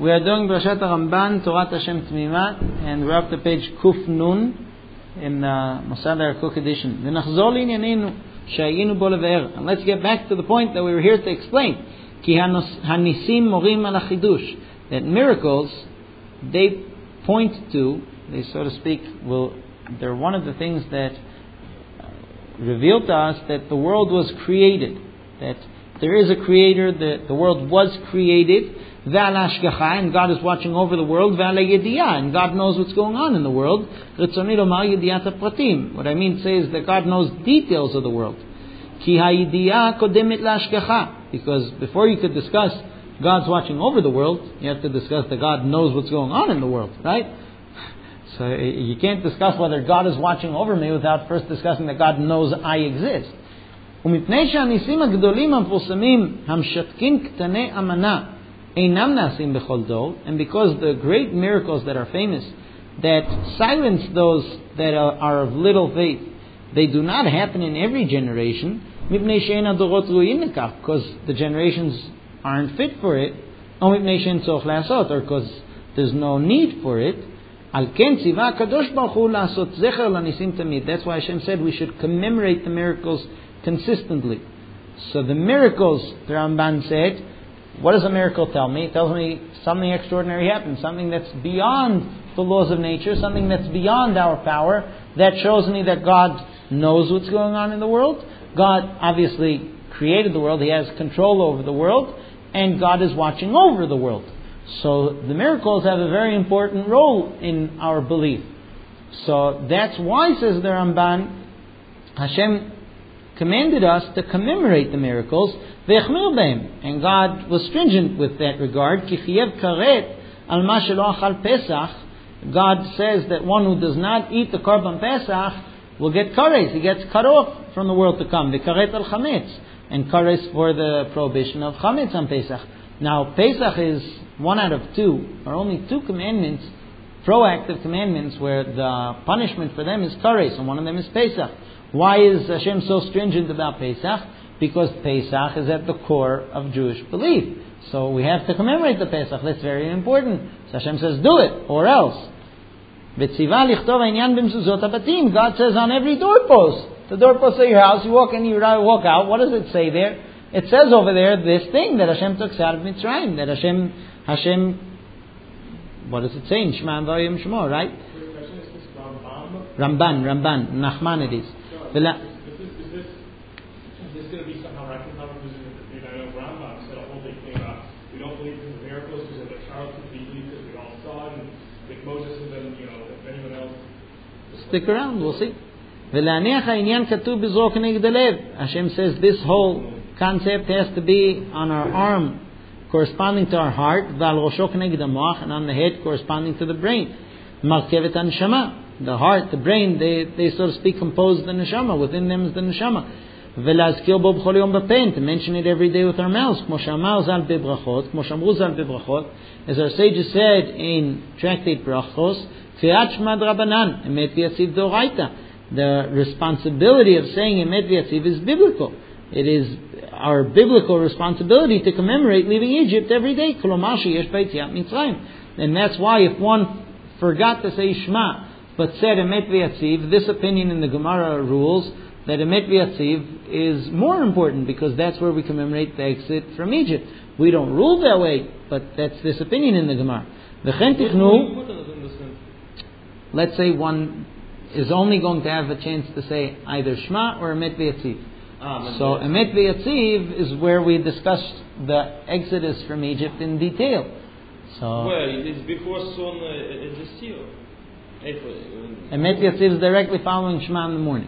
We are doing Parashat Ramban, Torat Hashem Tmimat, and we're up to page Kuf Nun in Mosad HaRakok edition. And let's get back to the point that we were here to explain. Ki hanisim morim al chidush. That miracles, they point to, they so to speak, they're one of the things that reveal to us that the world was created. That there is a creator, that the world was created. And God is watching over the world, and God knows what's going on in the world. What I mean to say is that God knows details of the world. Because before you could discuss God's watching over the world, you have to discuss that God knows what's going on in the world, right? So you can't discuss whether God is watching over me without first discussing that God knows I exist. And because the great miracles that are famous, that silence those that are of little faith, they do not happen in every generation, because the generations aren't fit for it, or because there's no need for it. That's why Hashem said we should commemorate the miracles consistently. So the miracles, the Ramban said, what does a miracle tell me? It tells me something extraordinary happened, something that's beyond the laws of nature, something that's beyond our power, that shows me that God knows what's going on in the world. God obviously created the world, He has control over the world, and God is watching over the world. So the miracles have a very important role in our belief. So that's why, says the Ramban, Hashem commanded us to commemorate the miracles, and God was stringent with that regard. God says that one who does not eat the Korban Pesach will get kares, he gets cut off from the world to come. V'karet al chametz, and kares for the prohibition of chametz on Pesach. Now Pesach is one out of two, or only two commandments, proactive commandments, where the punishment for them is kares, and one of them is Pesach. Why is Hashem so stringent about Pesach? Because Pesach is at the core of Jewish belief. So we have to commemorate the Pesach. That's very important. So Hashem says, do it, or else. God says on every doorpost, the doorpost of your house, you walk in, you walk out, what does it say there? It says over there this thing that Hashem took out of Mitzrayim, that Hashem, what does it say in Shema Vayim Shemo, right? Ramban, Nachman it is. Is this going to be somehow reconciled with the Rambam said a whole big thing about we don't believe in the miracles because of the childhood we believe because we all saw it, and with Moses and then, if anyone else. Stick around, we'll see. Hashem says this whole concept has to be on our arm, corresponding to our heart, and on the head, corresponding to the brain. The heart, the brain, they so to speak compose the neshama. Within them is the neshama. To mention it every day with our mouths. As our sages said in Tractate Brachos, the responsibility of saying Emet V'Yatziv is biblical. It is our biblical responsibility to commemorate leaving Egypt every day. And that's why if one forgot to say Shema, but said Emet V'Yatziv, this opinion in the Gemara rules that Emet V'Yatziv is more important because that's where we commemorate the exit from Egypt. We don't rule that way, but that's this opinion in the Gemara. Let's say one is only going to have a chance to say either Shema or Emet V'Yatziv. So Emet V'Yatziv is where we discussed the exodus from Egypt in detail. So well, it's before Son the seal. Emet V'Yatziv is directly following Shema in the morning.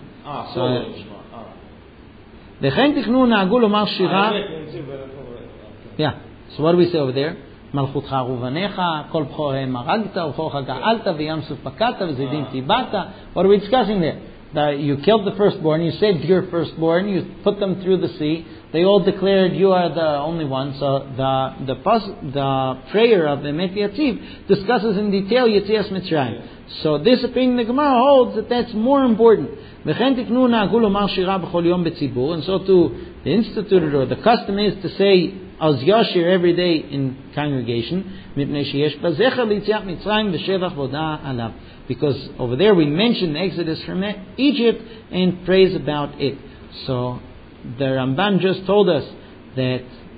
Yeah. So what do we say over there? Malchutcha ruvanecha, kol bchorehem maragta, uchocha ga'alta, v'yam suf pakata, v'zidim tibata. What are we discussing there? You killed the firstborn, you saved your firstborn, you put them through the sea. They all declared you are the only one. So the prayer of Emet V'Yatziv discusses in detail Yetzias Mitzrayim. So this opinion the Gemara holds that that's more important. And so too, the instituted or the custom is to say as yashir every day in congregation, because over there we mention the Exodus from Egypt and praise about it. So the Ramban just told us that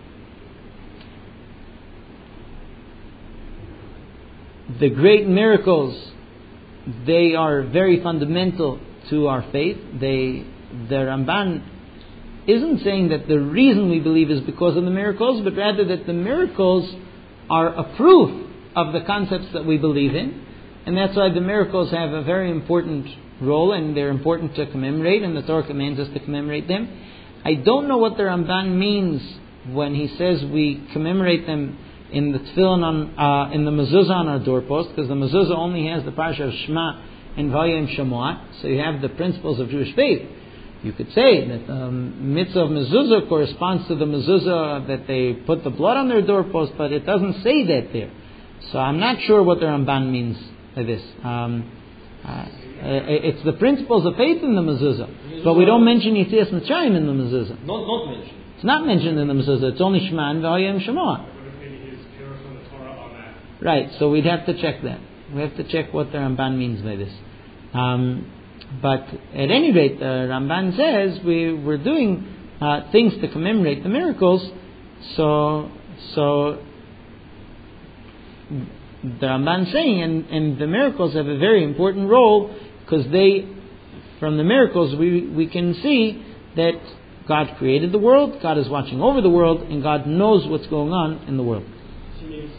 the great miracles, they are very fundamental to our faith. The Ramban isn't saying that the reason we believe is because of the miracles, but rather that the miracles are a proof of the concepts that we believe in. And that's why the miracles have a very important role, and they're important to commemorate, and the Torah commands us to commemorate them. I don't know what the Ramban means when he says we commemorate them in the tefillin in the mezuzah on our doorpost, because the mezuzah only has the parsha of Shema and Vayim Shemuah, so you have the principles of Jewish faith. You could say that the mitzvah of mezuzah corresponds to the mezuzah that they put the blood on their doorpost, but it doesn't say that there. So I'm not sure what the Ramban means by this. It's the principles of faith in the mezuzah, but we don't mention Yetzias Mitzrayim in the mezuzah. Not mentioned. It's not mentioned in the mezuzah. It's only Shema and Vayim Shemuah. Right, so we'd have to check that. We have to check what the Ramban means by this. But at any rate, the Ramban says we're doing things to commemorate the miracles. So the Ramban saying, and the miracles have a very important role, because from the miracles we can see that God created the world, God is watching over the world, and God knows what's going on in the world.